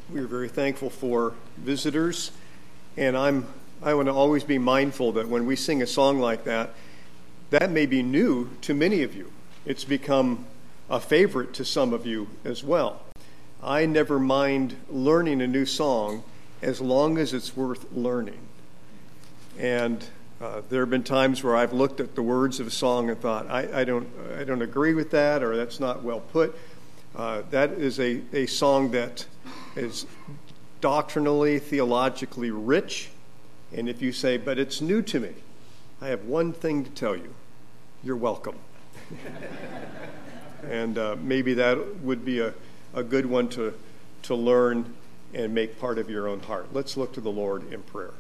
We're very thankful for visitors, and I want to always be mindful that when we sing a song like that, that may be new to many of you. It's become a favorite to some of you as well. I never mind learning a new song as long as it's worth learning. And there have been times where I've looked at the words of a song and thought, I don't agree with that, or that's not well put. That is a song that is doctrinally, theologically rich. And if you say, but it's new to me, I have one thing to tell you. You're welcome. And maybe that would be a good one to learn and make part of your own heart. Let's look to the Lord in prayer.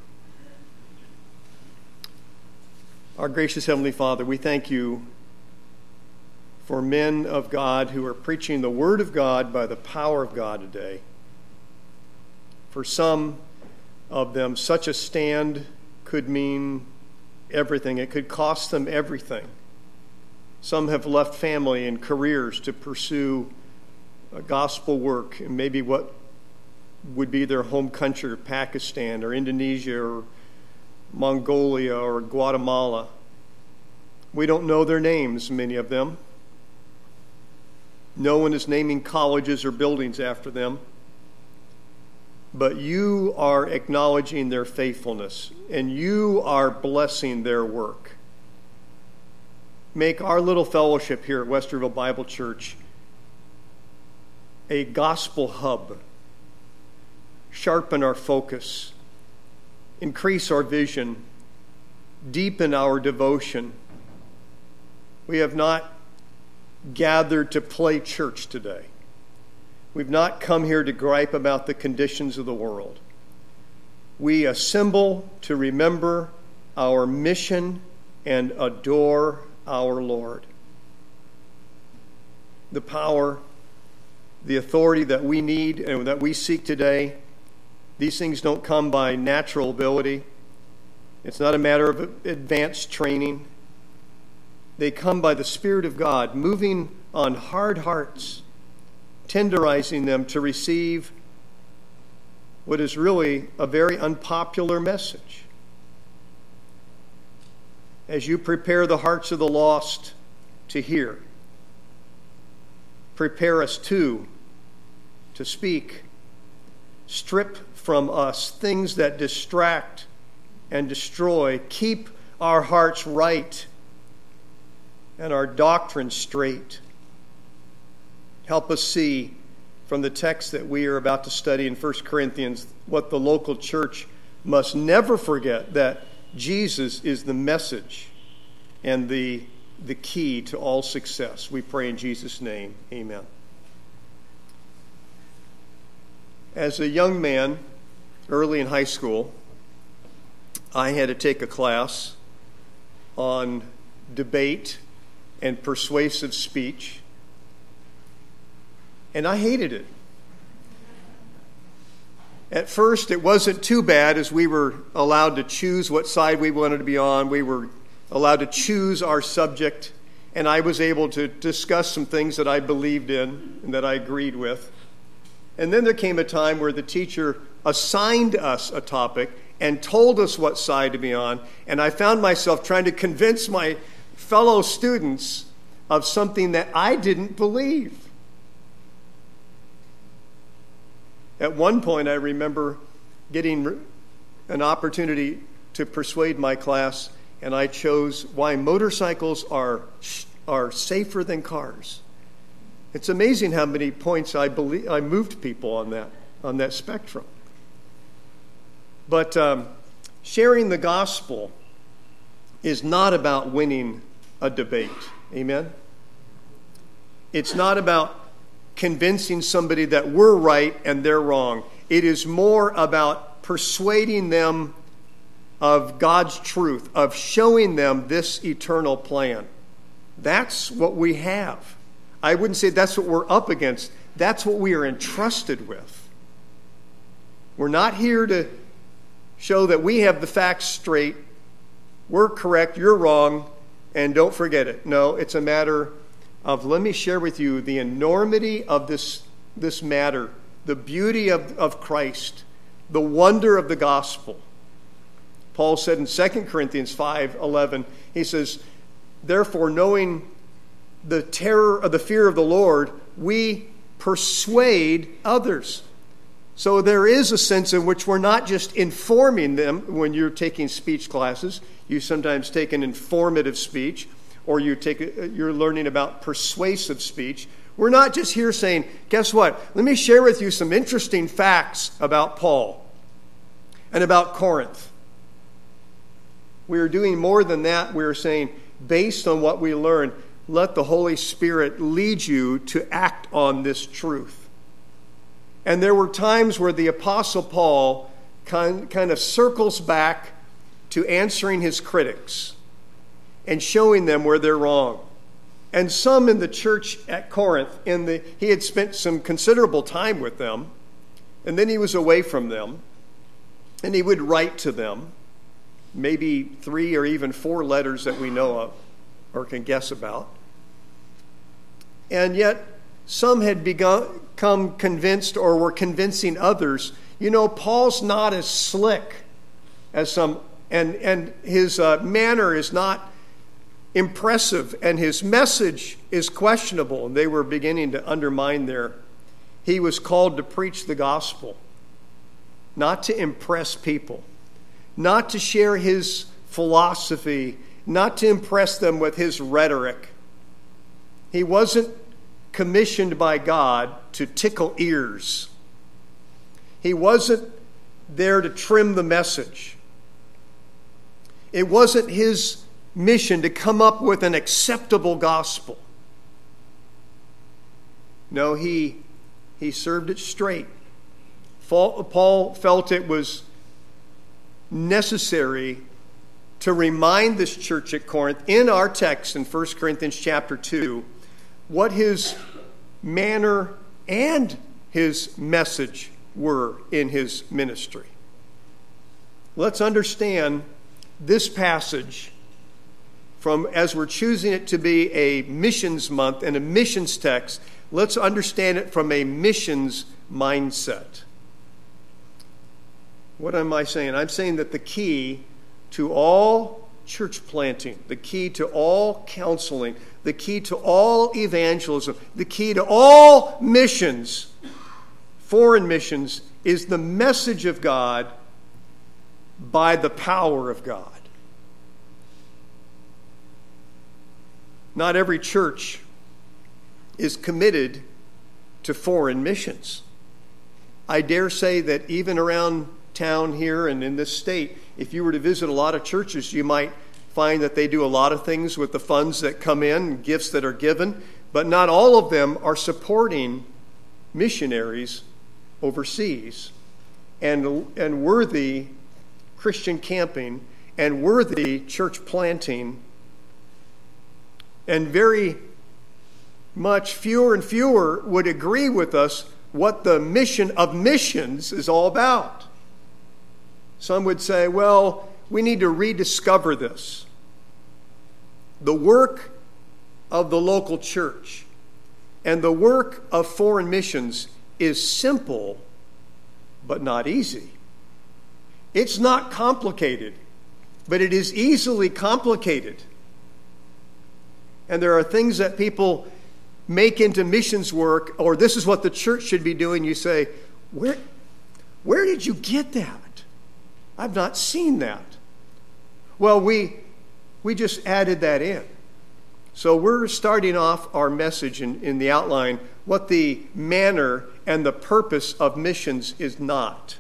Our gracious Heavenly Father, we thank you for men of God who are preaching the Word of God by the power of God today. For some of them, such a stand could mean everything. It could cost them everything. Some have left family and careers to pursue gospel work and maybe what would be their home country, Pakistan or Indonesia or Mongolia or Guatemala. We don't know their names, many of them. No one is naming colleges or buildings after them. But you are acknowledging their faithfulness, and you are blessing their work. Make our little fellowship here at Westerville Bible Church a gospel hub. Sharpen our focus. Increase our vision. Deepen our devotion. We have not gathered to play church today. We've not come here to gripe about the conditions of the world. We assemble to remember our mission and adore our Lord. The power, the authority that we need and that we seek today, these things don't come by natural ability. It's not a matter of advanced training. They come by the Spirit of God, moving on hard hearts, tenderizing them to receive what is really a very unpopular message. As you prepare the hearts of the lost to hear, prepare us too to speak. Strip from us things that distract and destroy. Keep our hearts right and our doctrine straight. Help us see from the text that we are about to study in 1 Corinthians what the local church must never forget, that Jesus is the message and the key to all success. We pray in Jesus' name. Amen. As a young man, early in high school, I had to take a class on debate and persuasive speech. And I hated it. At first, it wasn't too bad as we were allowed to choose what side we wanted to be on. We were allowed to choose our subject, and I was able to discuss some things that I believed in and that I agreed with. And then there came a time where the teacher assigned us a topic and told us what side to be on, and I found myself trying to convince my fellow students of something that I didn't believe. At one point, I remember getting an opportunity to persuade my class, and I chose why motorcycles are safer than cars. It's amazing how many points I moved people on that spectrum. But sharing the gospel is not about winning a debate. Amen? It's not about convincing somebody that we're right and they're wrong. It is more about persuading them of God's truth, of showing them this eternal plan. That's what we have. I wouldn't say that's what we're up against. That's what we are entrusted with. We're not here to show that we have the facts straight, we're correct, you're wrong, and don't forget it. No, it's a matter of, let me share with you the enormity of this matter the beauty of Christ, the wonder of the gospel. Paul said in 2 Corinthians 5:11, he says, therefore, knowing the terror of the fear of the Lord, we persuade others. So there is a sense in which we're not just informing them. When you're taking speech classes, you sometimes take an informative speech, or you're learning about persuasive speech. We're not just here saying, guess what? Let me share with you some interesting facts about Paul and about Corinth. We are doing more than that. We are saying, based on what we learn, let the Holy Spirit lead you to act on this truth. And there were times where the Apostle Paul kind of circles back to answering his critics and showing them where they're wrong. And some in the church at Corinth, he had spent some considerable time with them, and then he was away from them, and he would write to them, maybe 3 or even 4 letters that we know of or can guess about. And yet, some had become convinced or were convincing others, Paul's not as slick as some, and his manner is not impressive, and his message is questionable. And they were beginning to undermine he was called to preach the gospel, not to impress people, not to share his philosophy, not to impress them with his rhetoric. He wasn't commissioned by God to tickle ears. He wasn't there to trim the message. It wasn't his mission to come up with an acceptable gospel. No, he served it straight. Paul felt it was necessary to remind this church at Corinth, in our text in 1 Corinthians chapter 2, what his manner and his message were in his ministry. Let's understand this passage as we're choosing it to be a missions month and a missions text. Let's understand it from a missions mindset. What am I saying? I'm saying that the key to all church planting, the key to all counseling, the key to all evangelism, the key to all missions, foreign missions, is the message of God by the power of God. Not every church is committed to foreign missions. I dare say that even around town here and in this state, if you were to visit a lot of churches, you might find that they do a lot of things with the funds that come in, gifts that are given, but not all of them are supporting missionaries overseas and worthy Christian camping and worthy church planting. And very much fewer and fewer would agree with us what the mission of missions is all about. Some would say, well, we need to rediscover this. The work of the local church and the work of foreign missions is simple, but not easy. It's not complicated, but it is easily complicated. And there are things that people make into missions work, or this is what the church should be doing. You say, where did you get that? I've not seen that. Well, we just added that in. So we're starting off our message in the outline, what the manner and the purpose of missions is not.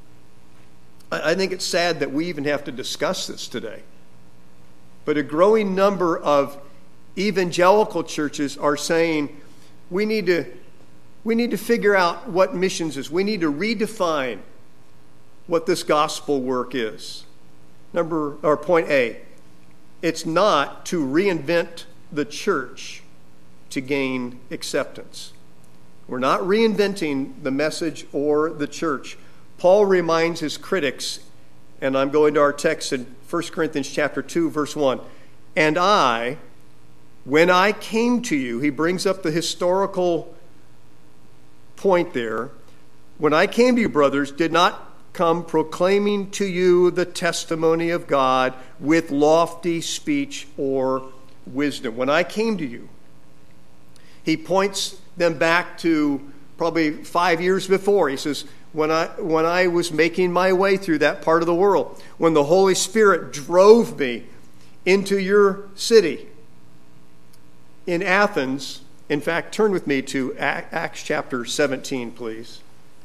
I think it's sad that we even have to discuss this today. But a growing number of evangelical churches are saying we need to figure out what missions is. We need to redefine what this gospel work is. Point A, it's not to reinvent the church to gain acceptance. We're not reinventing the message or the church. Paul reminds his critics, and I'm going to our text in 1 Corinthians chapter 2, verse 1. And I, when I came to you, he brings up the historical point there. when I came to you, brothers, did not come proclaiming to you the testimony of God with lofty speech or wisdom. When I came to you, he points them back to probably 5 years before. He says, when I was making my way through that part of the world, when the Holy Spirit drove me into your city in Athens. In fact, turn with me to Acts chapter 17, please.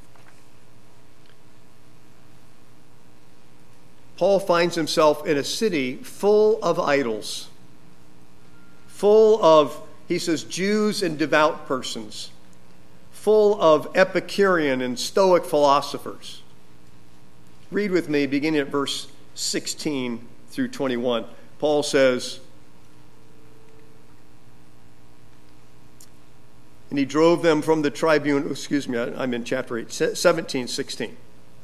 Paul finds himself in a city full of idols, full of, he says, Jews and devout persons, full of Epicurean and Stoic philosophers. Read with me, beginning at verse 16 through 21. Paul says, and he drove them from the tribune, I'm in chapter 8, 17, 16.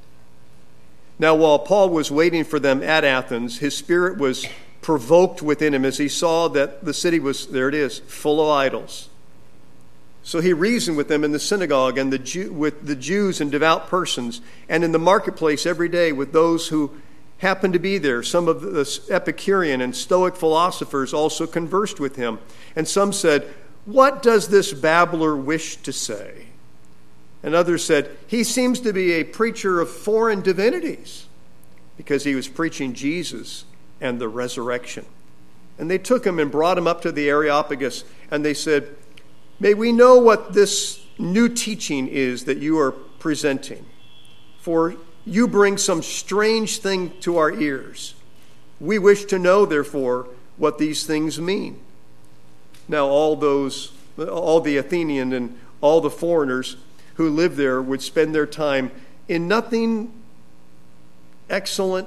Now, while Paul was waiting for them at Athens, his spirit was provoked within him as he saw that the city was, there it is, full of idols. So he reasoned with them in the synagogue and with the Jews and devout persons, and in the marketplace every day with those who happened to be there. Some of the Epicurean and Stoic philosophers also conversed with him. And some said, "What does this babbler wish to say?" And others said, "He seems to be a preacher of foreign divinities," because he was preaching Jesus and the resurrection. And they took him and brought him up to the Areopagus, and they said, "May we know what this new teaching is that you are presenting? For you bring some strange thing to our ears. We wish to know, therefore, what these things mean." Now all the Athenian and all the foreigners who lived there would spend their time in nothing excellent,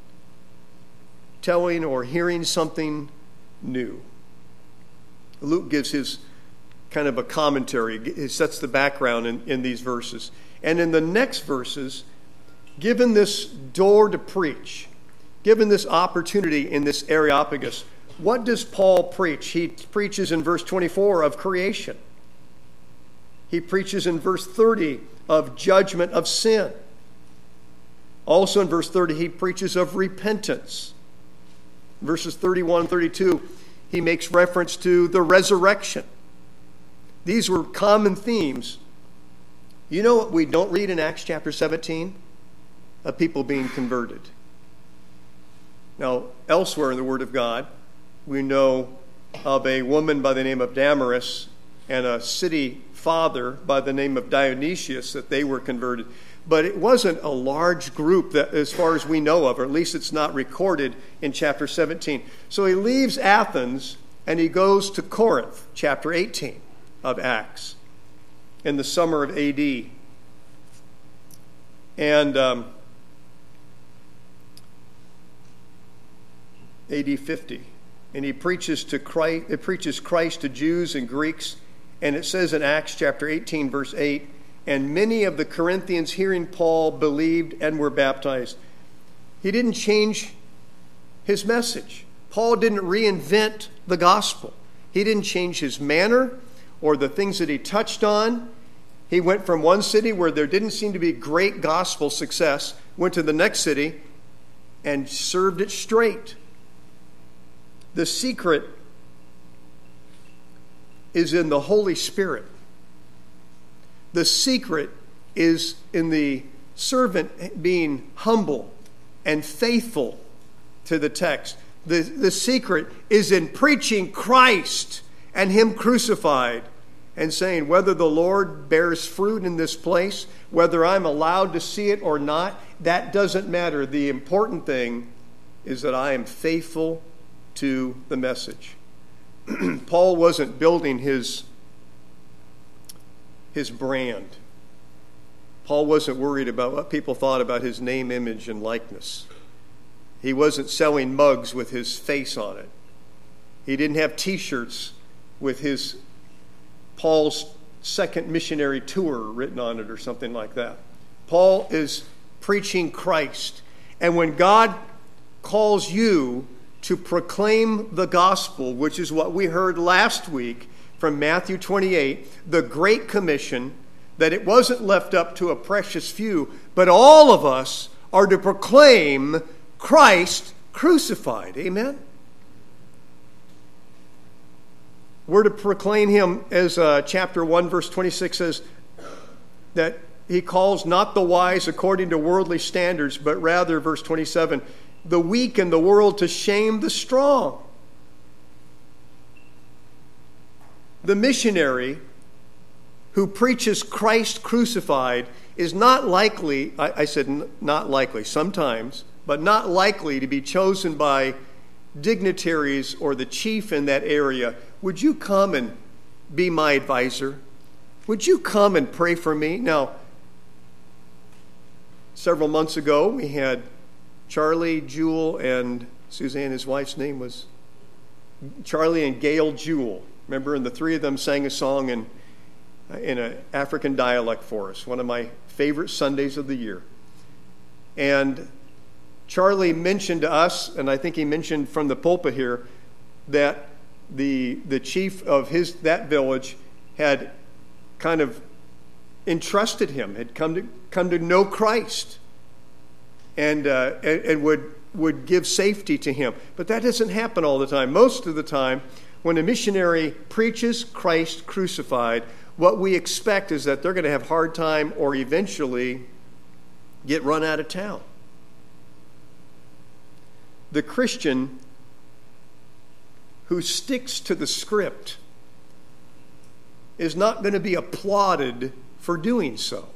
telling or hearing something new. Luke gives his kind of a commentary. He sets the background in these verses. And in the next verses, given this door to preach, given this opportunity in this Areopagus, what does Paul preach? He preaches in verse 24 of creation. He preaches in verse 30 of judgment of sin. Also in verse 30, he preaches of repentance. Verses 31 and 32, he makes reference to the resurrection. These were common themes. You know what we don't read in Acts chapter 17? Of people being converted. Now, elsewhere in the Word of God, we know of a woman by the name of Damaris and a city father by the name of Dionysius that they were converted. But it wasn't a large group that, as far as we know of, or at least it's not recorded in chapter 17. So he leaves Athens and he goes to Corinth, chapter 18 of Acts, in the summer of A.D. And A.D. 50. And he preaches Christ to Jews and Greeks. And it says in Acts chapter 18, verse 8, "And many of the Corinthians hearing Paul believed and were baptized." He didn't change his message. Paul didn't reinvent the gospel. He didn't change his manner or the things that he touched on. He went from one city where there didn't seem to be great gospel success, went to the next city and served it straight. The secret is in the Holy Spirit. The secret is in the servant being humble and faithful to the text. The secret is in preaching Christ and Him crucified and saying whether the Lord bears fruit in this place, whether I'm allowed to see it or not, that doesn't matter. The important thing is that I am faithful to the message. Paul wasn't building his brand. Paul wasn't worried about what people thought about his name, image, and likeness. He wasn't selling mugs with his face on it. He didn't have T-shirts with Paul's second missionary tour written on it or something like that. Paul is preaching Christ. And when God calls you to proclaim the gospel, which is what we heard last week from Matthew 28, the Great Commission, that it wasn't left up to a precious few, but all of us are to proclaim Christ crucified. Amen? We're to proclaim him, as chapter 1, verse 26 says, that he calls not the wise according to worldly standards, but rather, verse 27, the weak in the world to shame the strong. The missionary who preaches Christ crucified is not likely, I said not likely, sometimes, but not likely to be chosen by dignitaries or the chief in that area. Would you come and be my advisor? Would you come and pray for me? Now, several months ago, we had Charlie, Jewel, and Suzanne, his wife's name was Charlie and Gail Jewel. Remember, and the three of them sang a song in an African dialect for us, one of my favorite Sundays of the year. And Charlie mentioned to us, and I think he mentioned from the pulpit here, that the chief of that village had kind of entrusted him, had come to know Christ, and would give safety to him. But that doesn't happen all the time. Most of the time, when a missionary preaches Christ crucified, what we expect is that they're going to have a hard time or eventually get run out of town. The Christian who sticks to the script is not going to be applauded for doing so.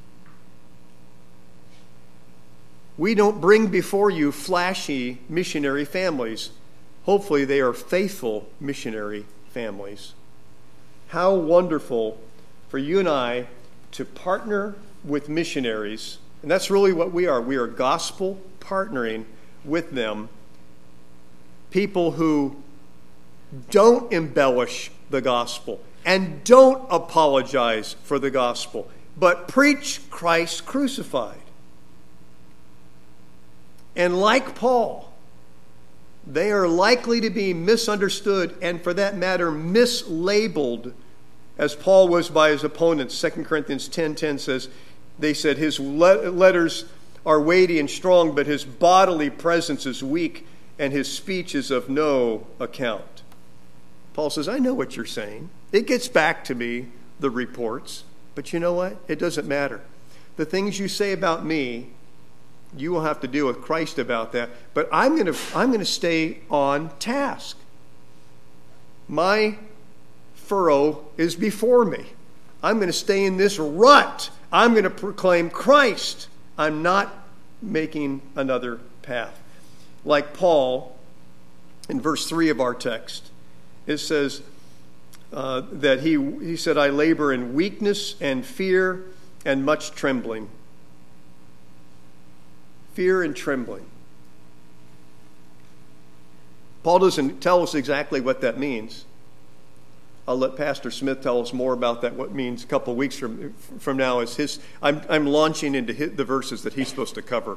We don't bring before you flashy missionary families. Hopefully they are faithful missionary families. How wonderful for you and I to partner with missionaries. And that's really what we are. We are gospel partnering with them. People who don't embellish the gospel and don't apologize for the gospel, but preach Christ crucified. And like Paul, they are likely to be misunderstood and, for that matter, mislabeled, as Paul was by his opponents. 2 Corinthians 10:10 says, they said his letters are weighty and strong, but his bodily presence is weak and his speech is of no account. Paul says, I know what you're saying. It gets back to me, the reports. But you know what? It doesn't matter. The things you say about me, you will have to deal with Christ about that. But I'm going to stay on task. My furrow is before me. I'm going to stay in this rut. I'm going to proclaim Christ. I'm not making another path. Like Paul, in verse 3 of our text, it says that he said, I labor in weakness and fear and much trembling. Fear and trembling. Paul doesn't tell us exactly what that means. I'll let Pastor Smith tell us more about that, what it means a couple of weeks from now. I'm launching into the verses that he's supposed to cover.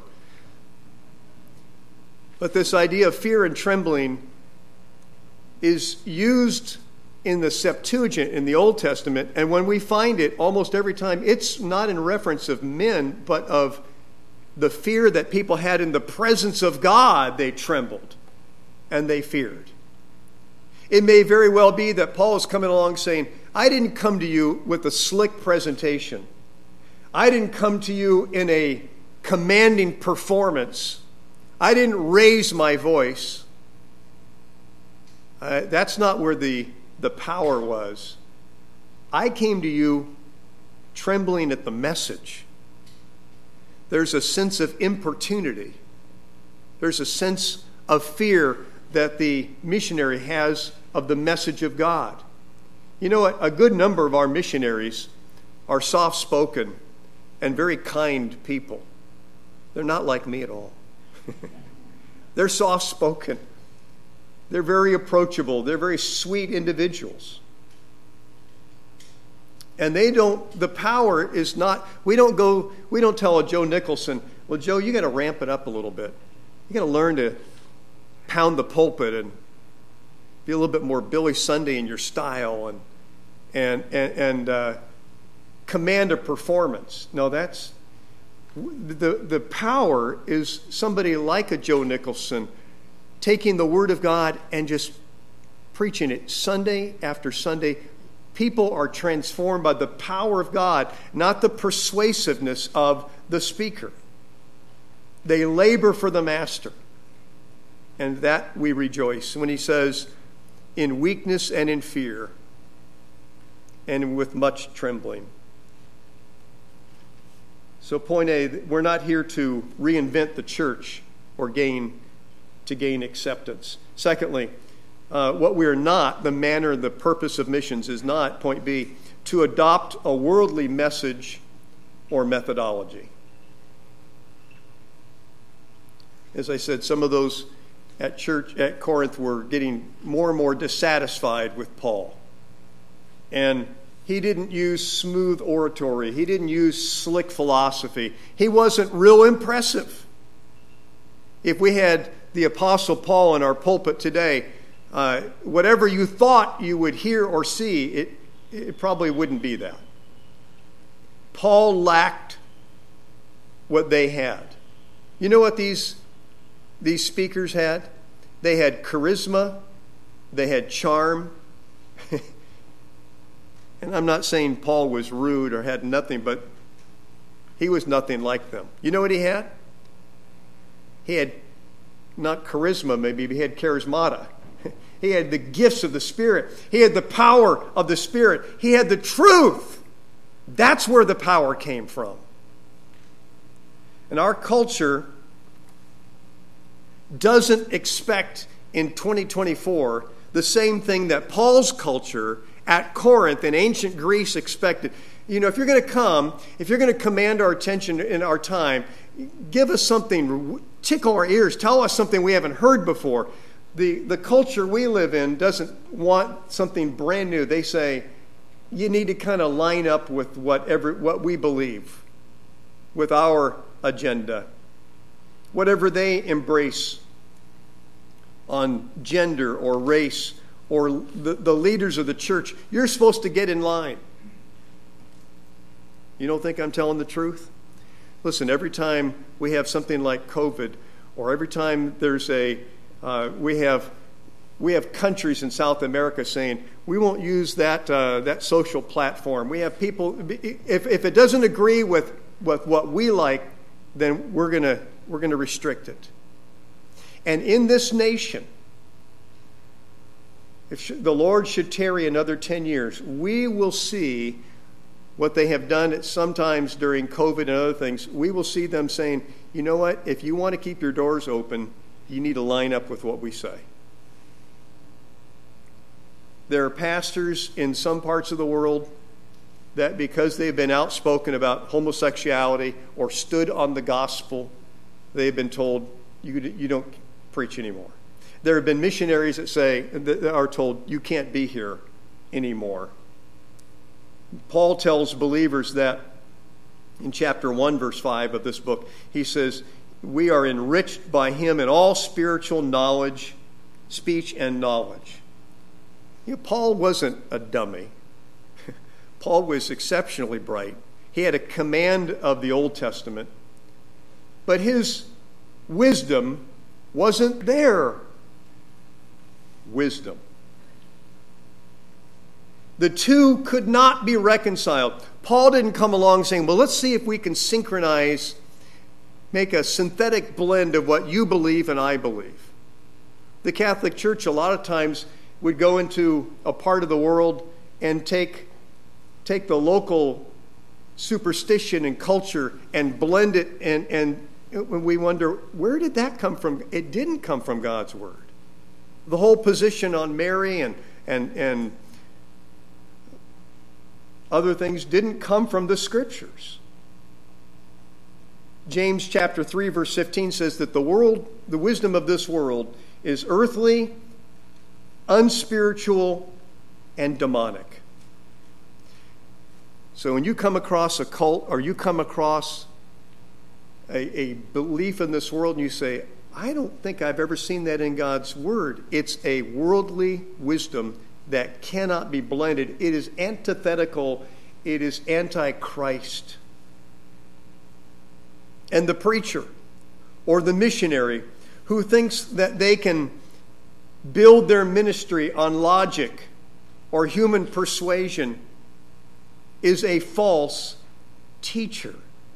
But this idea of fear and trembling is used in the Septuagint in the Old Testament, and when we find it almost every time, it's not in reference of men, but of the fear that people had in the presence of God. They trembled and they feared. It may very well be that Paul is coming along saying, I didn't come to you with a slick presentation. I didn't come to you in a commanding performance. I didn't raise my voice. That's not where the power was. I came to you trembling at the message. There's a sense of importunity. There's a sense of fear that the missionary has of the message of God. You know what? A good number of our missionaries are soft-spoken and very kind people. They're not like me at all. They're soft-spoken. They're very approachable. They're very sweet individuals. And the power is not, we don't tell a Joe Nicholson, well, Joe, you got to ramp it up a little bit. You got to learn to pound the pulpit and be a little bit more Billy Sunday in your style. And command a performance. No, that's the power is somebody like a Joe Nicholson taking the Word of God and just preaching it Sunday after Sunday. People are transformed by the power of God, not the persuasiveness of the speaker. They labor for the Master. And that we rejoice when he says, in weakness and in fear, and with much trembling. So point A, we're not here to reinvent the church or gain acceptance. Secondly, what we are not, the manner and the purpose of missions is not, point B, to adopt a worldly message or methodology. As I said, some of those at church at Corinth were getting more and more dissatisfied with Paul. And he didn't use smooth oratory. He didn't use slick philosophy. He wasn't real impressive. If we had the Apostle Paul in our pulpit today, whatever you thought you would hear or see, it probably wouldn't be that. Paul lacked what they had. You know what these speakers had? They had charisma. They had charm. And I'm not saying Paul was rude or had nothing, but he was nothing like them. You know what he had? He had not charisma, maybe, but he had charismata. He had the gifts of the Spirit. He had the power of the Spirit. He had the truth. That's where the power came from. And our culture doesn't expect in 2024 the same thing that Paul's culture at Corinth in ancient Greece expected. You know, if you're going to come, if you're going to command our attention in our time, give us something, tickle our ears, tell us something we haven't heard before. The culture we live in doesn't want something brand new. They say, you need to kind of line up with what we believe, with our agenda. Whatever they embrace on gender or race or the leaders of the church, you're supposed to get in line. You don't think I'm telling the truth? Listen, every time we have something like COVID, or every time there's we have countries in South America saying we won't use that social platform. We have people, if it doesn't agree with what we like, then we're gonna restrict it. And in this nation, if the Lord should tarry another 10 years, we will see what they have done at sometimes during COVID and other things. We will see them saying, you know what, if you want to keep your doors open, you need to line up with what we say. There are pastors in some parts of the world that because they've been outspoken about homosexuality or stood on the gospel, they've been told, you don't preach anymore. There have been missionaries that are told, you can't be here anymore. Paul tells believers that in chapter 1, verse 5 of this book, he says, we are enriched by him in all spiritual knowledge, speech and knowledge. You know, Paul wasn't a dummy. Paul was exceptionally bright. He had a command of the Old Testament, but his wisdom wasn't their wisdom. The two could not be reconciled. Paul didn't come along saying, well, let's see if we can synchronize, make a synthetic blend of what you believe and I believe. The Catholic Church a lot of times would go into a part of the world and take the local superstition and culture and blend it, and we wonder, where did that come from? It didn't come from God's Word. The whole position on Mary and other things didn't come from the Scriptures. James chapter 3, verse 15 says that the wisdom of this world is earthly, unspiritual, and demonic. So when you come across a cult or you come across a belief in this world and you say, I don't think I've ever seen that in God's Word. It's a worldly wisdom that cannot be blended. It is antithetical. it is anti-Christ. And the preacher or the missionary who thinks that they can build their ministry on logic or human persuasion is a false teacher.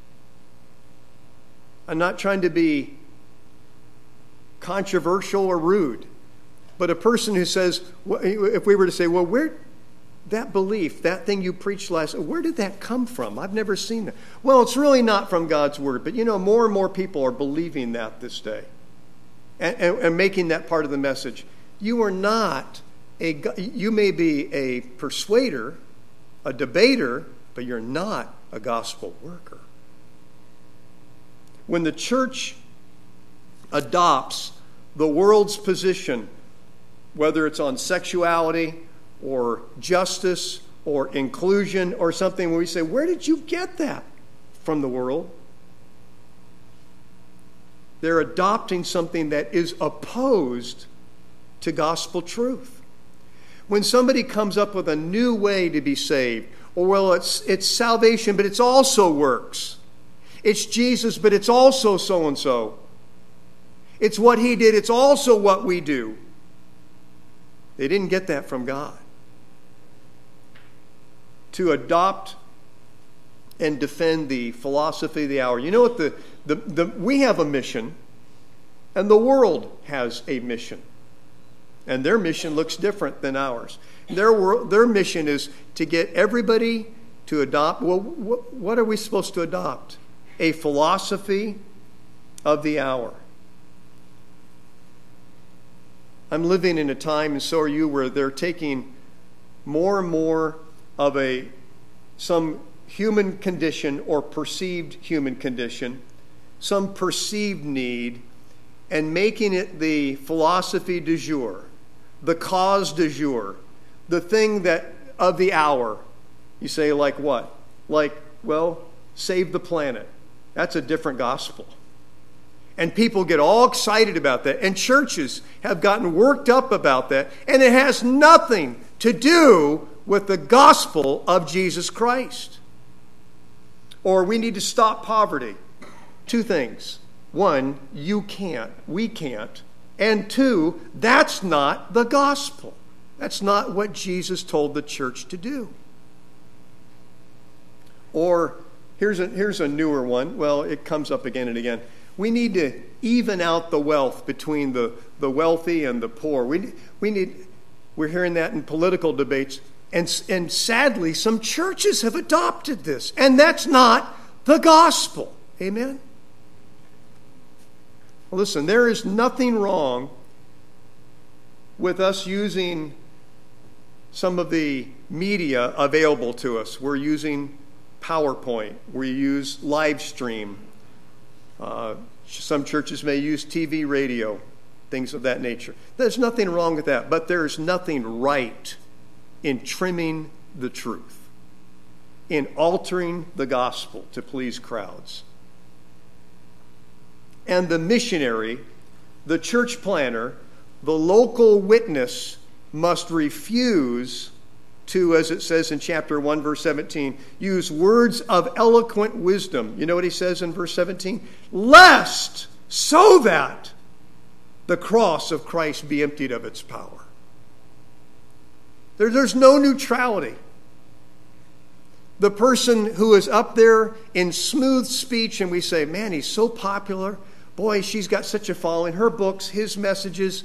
I'm not trying to be controversial or rude, but a person who says, if we were to say, well, where that belief, that thing you preached last, where did that come from? I've never seen that. Well, it's really not from God's word, but more and more people are believing that this day and making that part of the message. You are not you may be a persuader, a debater, but you're not a gospel worker. When the church adopts the world's position, whether it's on sexuality or justice or inclusion or something, where we say, where did you get that from the world? They're adopting something that is opposed to gospel truth. When somebody comes up with a new way to be saved, or well, it's salvation, but it's also works. It's Jesus, but it's also so-and-so. It's what he did, it's also what we do. They didn't get that from God. To adopt and defend the philosophy of the hour. You know what? We have a mission, and the world has a mission. And their mission looks different than ours. Their mission is to get everybody to adopt. Well, what are we supposed to adopt? A philosophy of the hour. I'm living in a time, and so are you, where they're taking more and more of some human condition or perceived human condition, some perceived need, and making it the philosophy du jour, the cause du jour, the thing that of the hour. You say, like what? Like, well, save the planet. That's a different gospel. And people get all excited about that. And churches have gotten worked up about that. And it has nothing to do with the gospel of Jesus Christ. Or we need to stop poverty. Two things. One, you can't. We can't. And two, that's not the gospel. That's not what Jesus told the church to do. Or here's a newer one. Well, it comes up again and again. We need to even out the wealth between the wealthy and the poor. We're hearing that in political debates. And sadly, some churches have adopted this. And that's not the gospel. Amen? Well, listen, there is nothing wrong with us using some of the media available to us. We're using PowerPoint. We use live stream. Some churches may use TV, radio, things of that nature. There's nothing wrong with that, but there's nothing right in trimming the truth, in altering the gospel to please crowds. And the missionary, the church planter, the local witness must refuse to, as it says in chapter 1, verse 17, use words of eloquent wisdom. You know what he says in verse 17? Lest, so that the cross of Christ be emptied of its power. There's no neutrality. The person who is up there in smooth speech and we say, man, he's so popular. Boy, she's got such a following. Her books, his messages,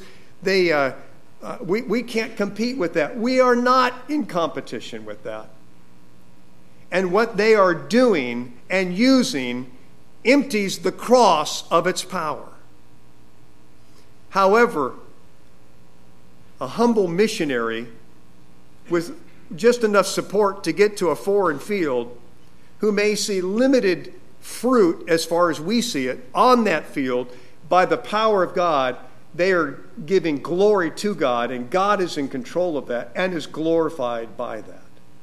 we can't compete with that. We are not in competition with that. And what they are doing and using empties the cross of its power. However, a humble missionary with just enough support to get to a foreign field, who may see limited fruit as far as we see it on that field, by the power of God, they are giving glory to God, and God is in control of that and is glorified by that.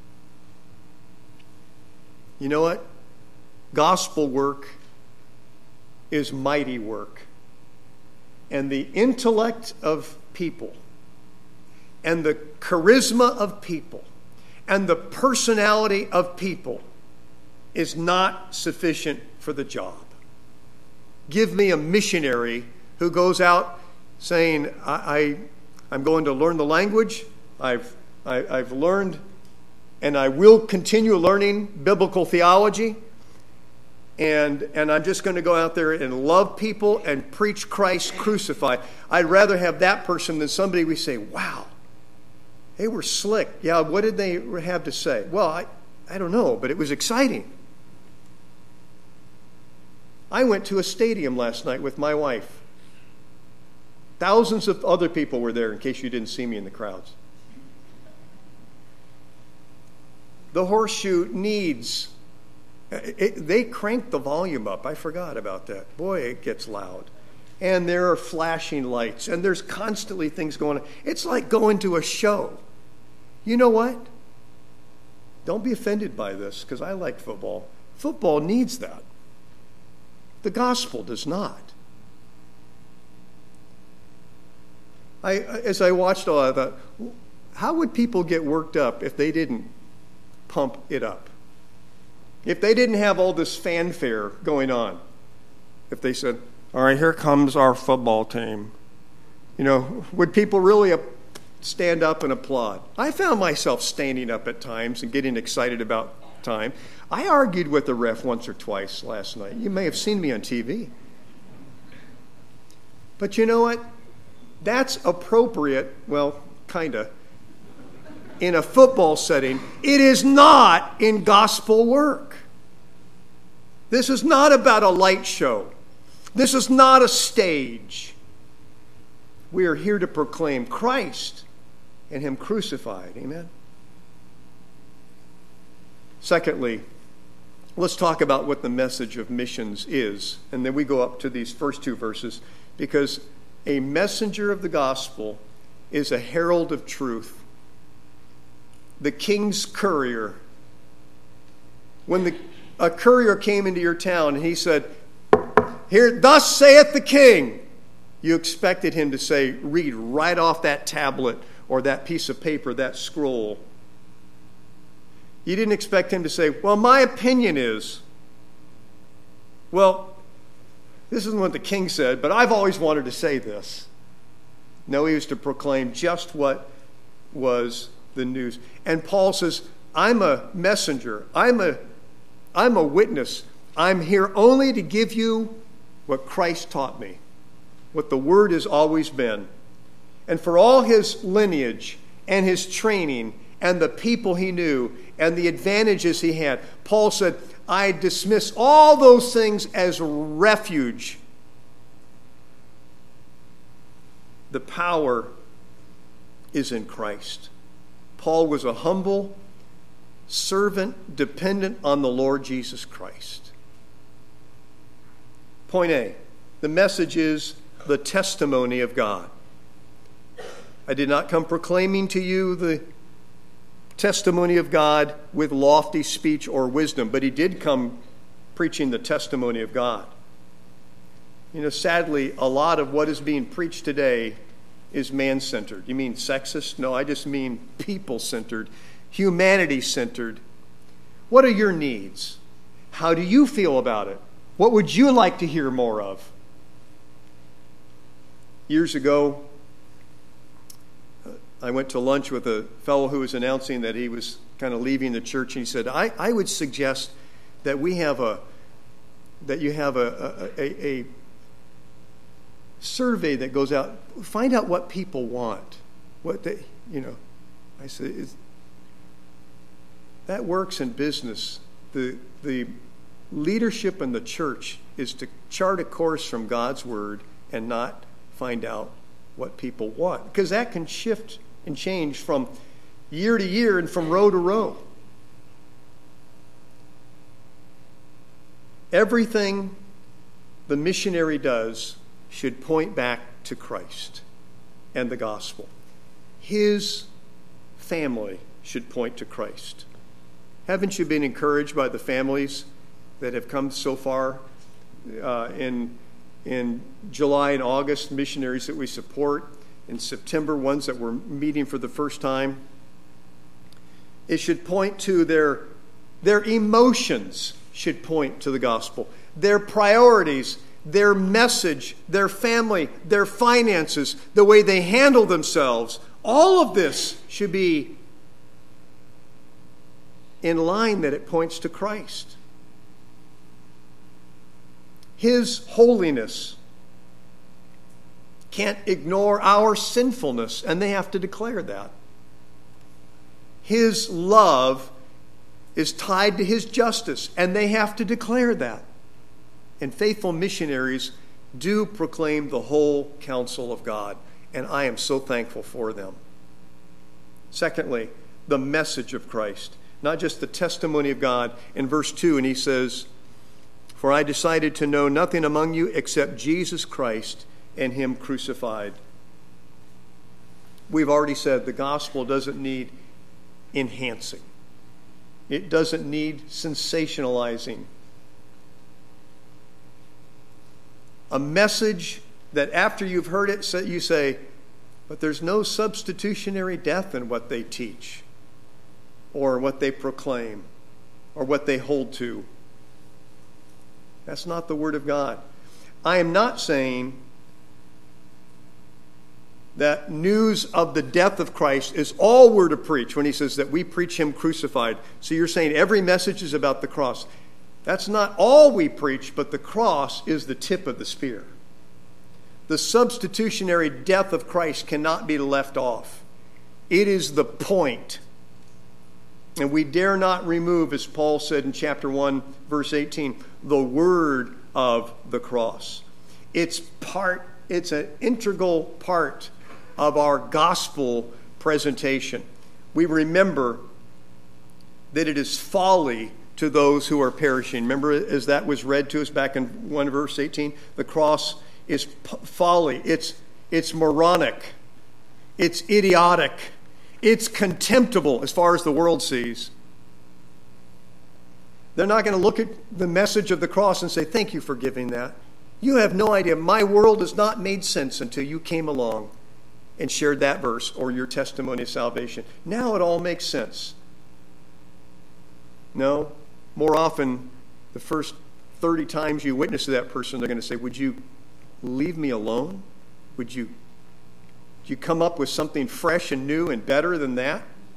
You know what? Gospel work is mighty work. And the intellect of people and the charisma of people and the personality of people is not sufficient for the job. Give me a missionary who goes out saying, I'm going to learn the language. I've learned, and I will continue learning biblical theology. And I'm just going to go out there and love people and preach Christ crucified. I'd rather have that person than somebody we say, wow, they were slick. Yeah, what did they have to say? Well, I don't know, but it was exciting. I went to a stadium last night with my wife. Thousands of other people were there, in case you didn't see me in the crowds. The Horseshoe needs, they cranked the volume up. I forgot about that. Boy, it gets loud. And there are flashing lights, and there's constantly things going on. It's like going to a show. You know what? Don't be offended by this, because I like football. Football needs that. The gospel does not. As I watched all of that, how would people get worked up if they didn't pump it up? If they didn't have all this fanfare going on? If they said, all right, here comes our football team. You know, would people really stand up and applaud? I found myself standing up at times and getting excited about time. I argued with the ref once or twice last night. You may have seen me on TV. But you know what? That's appropriate, well, kind of, in a football setting. It is not in gospel work. This is not about a light show. This is not a stage. We are here to proclaim Christ and Him crucified. Amen? Secondly, let's talk about what the message of missions is. And then we go up to these first two verses, because a messenger of the gospel is a herald of truth. The king's courier. When a courier came into your town and he said, "Here, thus saith the king," you expected him to say, read right off that tablet or that piece of paper, that scroll. You didn't expect him to say, well, my opinion is, well, this isn't what the king said, but I've always wanted to say this. No, he was to proclaim just what was the news. And Paul says, I'm a messenger. I'm a witness. I'm here only to give you what Christ taught me, what the word has always been. And for all his lineage and his training and the people he knew and the advantages he had, Paul said, I dismiss all those things as refuge. The power is in Christ. Paul was a humble servant dependent on the Lord Jesus Christ. Point A, the message is the testimony of God. I did not come proclaiming to you the testimony of God with lofty speech or wisdom, but he did come preaching the testimony of God. You know, sadly, a lot of what is being preached today is man-centered. You mean sexist? No, I just mean people-centered, humanity-centered. What are your needs? How do you feel about it? What would you like to hear more of? Years ago, I went to lunch with a fellow who was announcing that he was kind of leaving the church, and he said, I would suggest that you have a survey that goes out, find out what people want. I said, that works in business. The leadership in the church is to chart a course from God's word and not find out what people want, because that can shift and change from year to year and from row to row. Everything the missionary does should point back to Christ and the gospel. His family should point to Christ. Haven't you been encouraged by the families that have come so far in July and August, missionaries that we support, in September, ones that were meeting for the first time? It should point to their emotions should point to the gospel. Their priorities, their message, their family, their finances, the way they handle themselves, all of this should be in line that it points to Christ. His holiness can't ignore our sinfulness, and they have to declare that. His love is tied to his justice, and they have to declare that. And faithful missionaries do proclaim the whole counsel of God, and I am so thankful for them. Secondly, the message of Christ, not just the testimony of God. In verse 2, and he says, "For I decided to know nothing among you except Jesus Christ and him crucified." We've already said the gospel doesn't need enhancing. It doesn't need sensationalizing. A message that after you've heard it, you say, but there's no substitutionary death in what they teach, or what they proclaim, or what they hold to. That's not the Word of God. I am not saying that news of the death of Christ is all we're to preach when he says that we preach him crucified. So you're saying every message is about the cross. That's not all we preach, but the cross is the tip of the spear. The substitutionary death of Christ cannot be left off. It is the point. And we dare not remove, as Paul said in chapter 1, verse 18, the word of the cross. It's an integral part of our gospel presentation. We remember that it is folly to those who are perishing. Remember, as that was read to us back in 1 verse 18, the cross is folly. It's moronic. It's idiotic. It's contemptible as far as the world sees. They're not going to look at the message of the cross and say, thank you for giving that. You have no idea. My world has not made sense until you came along and shared that verse or your testimony of salvation. Now it all makes sense. No, more often, the first 30 times you witness to that person, they're going to say, would you leave me alone? Would you come up with something fresh and new and better than that?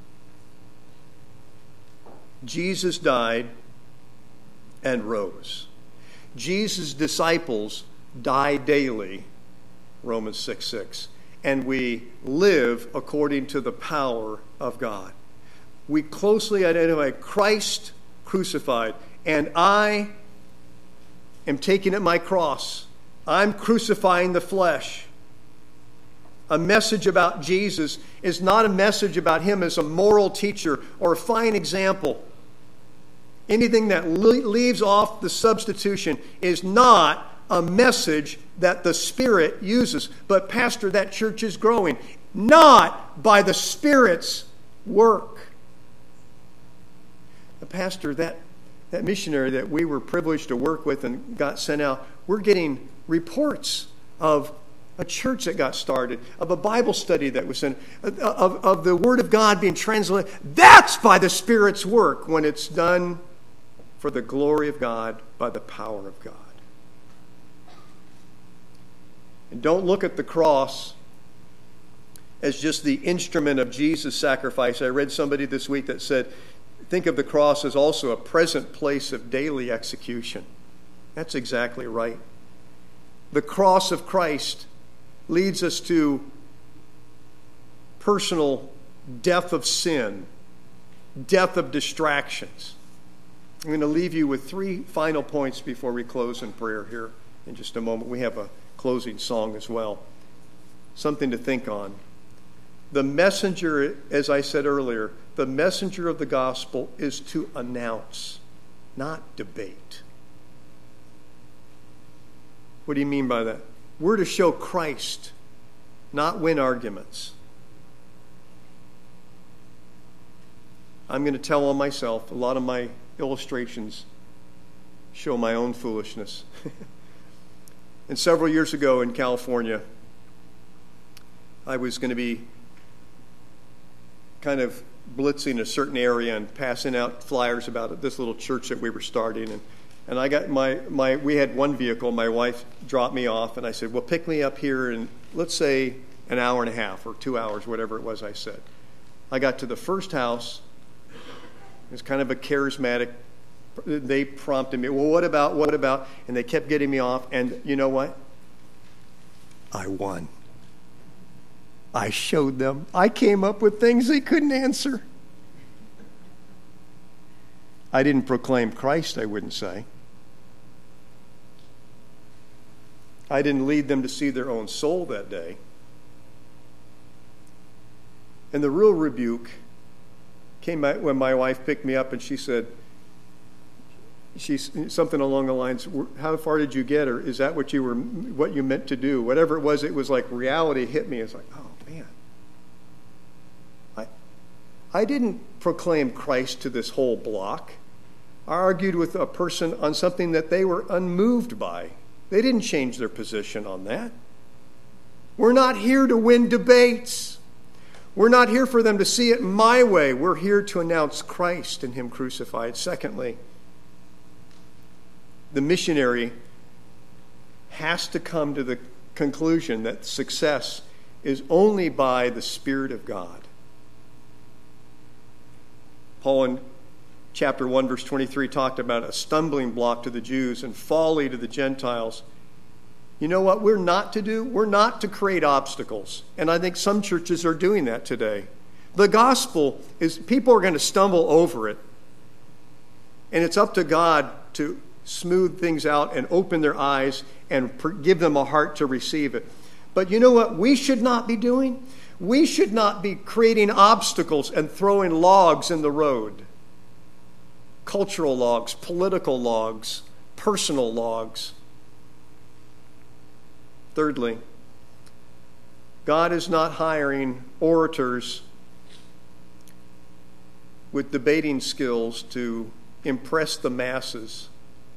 Jesus died and rose. Jesus' disciples die daily, Romans 6:6, and we live according to the power of God. We closely identify Christ crucified, and I am taking up my cross. I'm crucifying the flesh. A message about Jesus is not a message about him as a moral teacher or a fine example. Anything that leaves off the substitution is not a message that the Spirit uses. But, Pastor, that church is growing. Not by the Spirit's work. Pastor, that missionary that we were privileged to work with and got sent out, we're getting reports of a church that got started, of a Bible study that was sent, of the Word of God being translated. That's by the Spirit's work when it's done for the glory of God by the power of God. And don't look at the cross as just the instrument of Jesus' sacrifice. I read somebody this week that said, think of the cross as also a present place of daily execution. That's exactly right. The cross of Christ leads us to personal death of sin, death of distractions. I'm going to leave you with 3 final points before we close in prayer here in just a moment. We have a closing song as well. Something to think on. The messenger, as I said earlier, the messenger of the gospel is to announce, not debate. What do you mean by that? We're to show Christ, not win arguments. I'm going to tell on myself. A lot of my illustrations show my own foolishness. And several years ago in California, I was going to be kind of blitzing a certain area and passing out flyers about this little church that we were starting. And I got we had one vehicle. My wife dropped me off, and I said, well, pick me up here in, let's say, an hour and a half or 2 hours, whatever it was I said. I got to the first house. It was kind of a charismatic. They prompted me, well, what about? And they kept getting me off. And you know what? I won. I showed them. I came up with things they couldn't answer. I didn't proclaim Christ, I wouldn't say. I didn't lead them to see their own soul that day. And the real rebuke came out when my wife picked me up and she said, something along the lines, how far did you get? Or is that what you meant to do? Whatever it was like reality hit me. It's like, oh man. I didn't proclaim Christ to this whole block. I argued with a person on something that they were unmoved by. They didn't change their position on that. We're not here to win debates. We're not here for them to see it my way. We're here to announce Christ and Him crucified. Secondly, the missionary has to come to the conclusion that success is only by the Spirit of God. Paul in chapter 1, verse 23 talked about a stumbling block to the Jews and folly to the Gentiles. You know what we're not to do? We're not to create obstacles. And I think some churches are doing that today. The gospel is, people are going to stumble over it. And it's up to God to smooth things out and open their eyes and give them a heart to receive it. But you know what we should not be doing? We should not be creating obstacles and throwing logs in the road. Cultural logs, political logs, personal logs. Thirdly, God is not hiring orators with debating skills to impress the masses.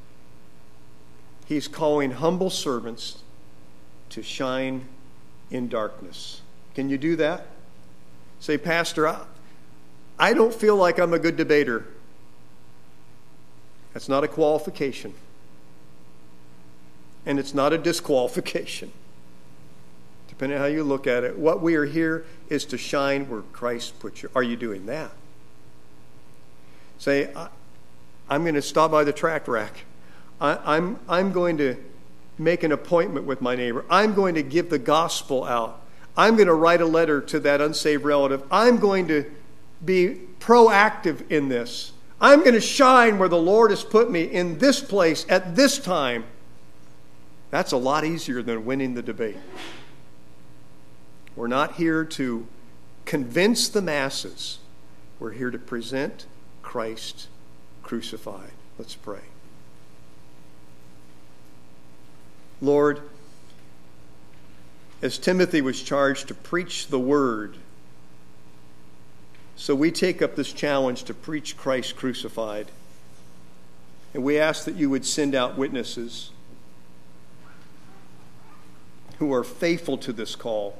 He's calling humble servants to shine in darkness. Can you do that? Say, Pastor, I don't feel like I'm a good debater. That's not a qualification. And it's not a disqualification. Depending on how you look at it, what we are here is to shine where Christ put you. Are you doing that? Say, I'm going to stop by the tract rack. I'm going to make an appointment with my neighbor. I'm going to give the gospel out. I'm going to write a letter to that unsaved relative. I'm going to be proactive in this. I'm going to shine where the Lord has put me in this place at this time. That's a lot easier than winning the debate. We're not here to convince the masses. We're here to present Christ crucified. Let's pray. Lord, as Timothy was charged to preach the word, so we take up this challenge to preach Christ crucified. And we ask that you would send out witnesses who are faithful to this call.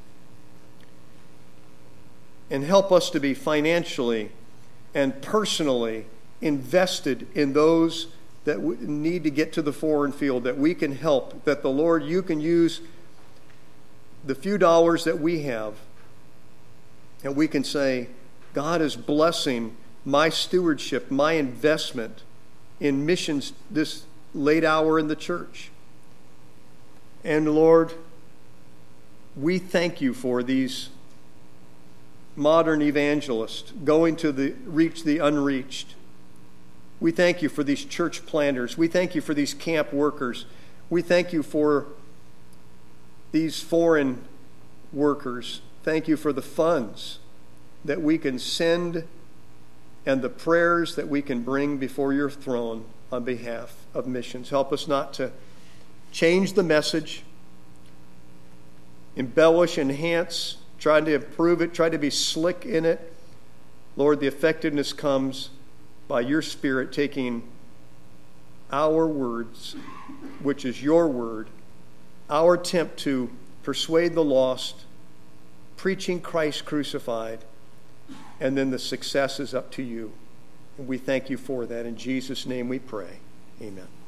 And help us to be financially and personally invested in those that need to get to the foreign field, that we can help, that the Lord, you can use the few dollars that we have, and we can say, God is blessing my stewardship, my investment in missions this late hour in the church. And Lord, we thank you for these modern evangelists going to reach the unreached. We thank you for these church planters. We thank you for these camp workers. We thank you for these foreign workers. Thank you for the funds that we can send and the prayers that we can bring before your throne on behalf of missions. Help us not to change the message, embellish, enhance, try to improve it, try to be slick in it. Lord, the effectiveness comes by your Spirit taking our words, which is your word, our attempt to persuade the lost, preaching Christ crucified, and then the success is up to you. And we thank you for that. In Jesus' name we pray. Amen.